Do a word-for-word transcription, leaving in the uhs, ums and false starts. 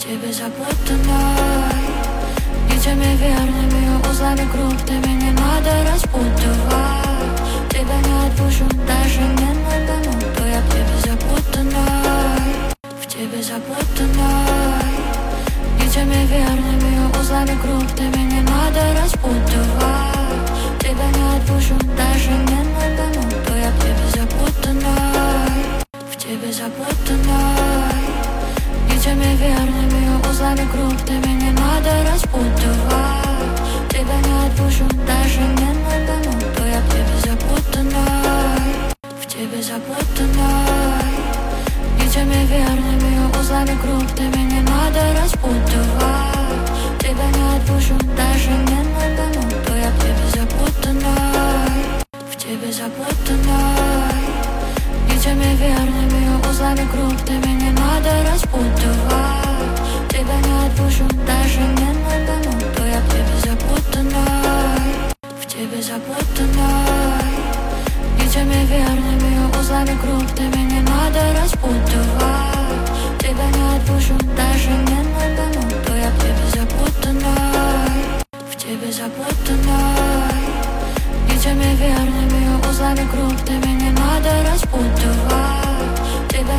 тебе запутанной, нитями верными, узлами крупными не надо распутывать. Тебя не отпущу даже не на минуту, я в тебе запутанной, в тебе запутанной, нитями верными, узлами крупными не надо распутывать. Тебя не отпущу даже не на минуту, я в тебе запутанной, в тебе запутанной, нитями верными, узлами крупными не надо распутывать. Тебя не отпущу даже не на минуту, я в тебе запутанной, в тебе запутанной, нитями верными, узлами крупными не надо распутывать. Тебя не отпущу даже не на минуту, я в тебе запутанной, в тебе запутанной, нитями верными, узлами крупными не надо распутывать. Тебя не отпущу даже не на минуту, я в тебе запутанной, в тебе запутанной, нитями верными, узлами крупными не надо распутывать. Тебя не отпущу даже не на минуту, я в тебе запутанной, в тебе запутанной, нитями верными, узлами крупными не надо распутывать.